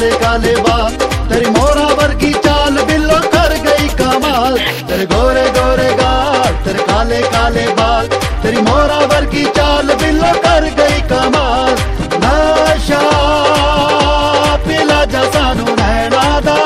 काले काले बाल, तेरी मोरा वर्गी चाल बिल्लो कर गई कमाल। तेरे गोरे गोरे गाल, तेरे काले काले बाल, तेरी मोरा वर्गी चाल बिल्लो कर गई कमाल। नशा पिला जा सानू नैना दा।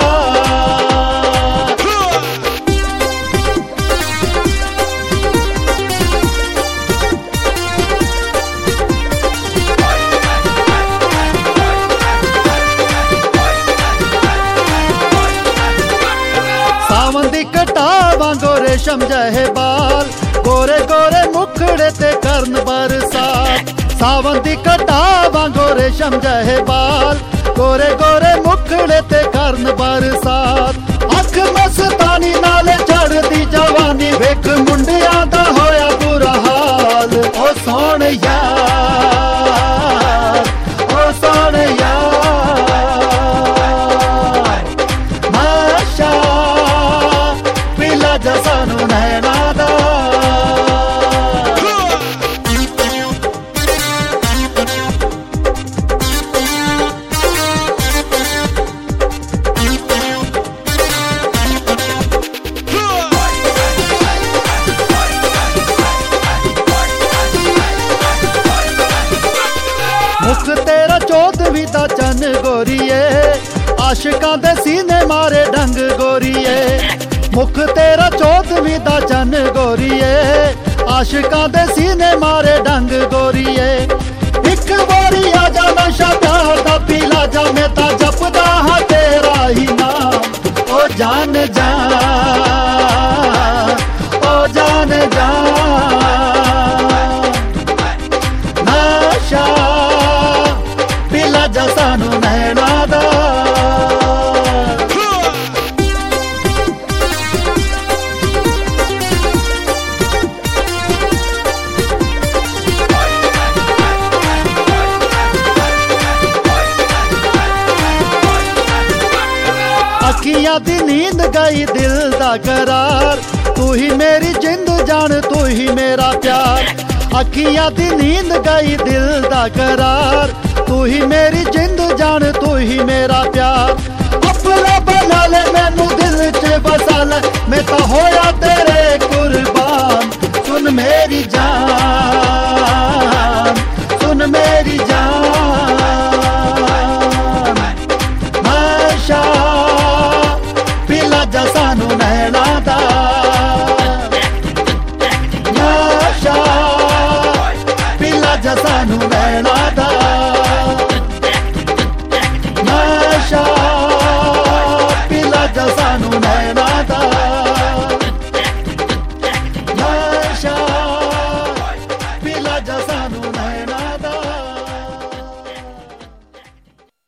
सावन दी कटा वांगो रेशम जहे बाल, गोरे गोरे मुखड़े ते करन बरसात। सावन दी कटा वांगो रेशम जहे बाल, गोरे गोरे मुखड़े ते करन बरसात। अख मस्तानी नाले चढ़दी जवानी, वेख मुंडियां दा होया बुरा हाल। ओ सोने यार, ओ सोने यार, नशा पिला जा सानू नैना दा। मुख तेरा 14वीं दा चन गोरीए, आशिकां दे सीने मारे डंग गोरीए। मुख तेरा 14वीं दा चन गोरीए, आशिकां दे सीने मारे डंग गोरीए। एक बारी आजा नशा प्यार दा पीला जा, मैं ता जपदा हां तेरा ही नाम। ओ जान जा, ओ जान जा, नशा पिला जा सानू नैना दा। अखियां दी नींद गई दिल दा करार, तू ही मेरी जिंद जान, तू ही मेरा प्यार। अखियां दी नींद गई दिल दा करार, तू ही मेरी जिंद जान, तू ही मेरा प्यार। अपना बना ले मैनू दिल च बसा ले, मैं तो होया तेरे कुर्बान। सुन मेरी जान,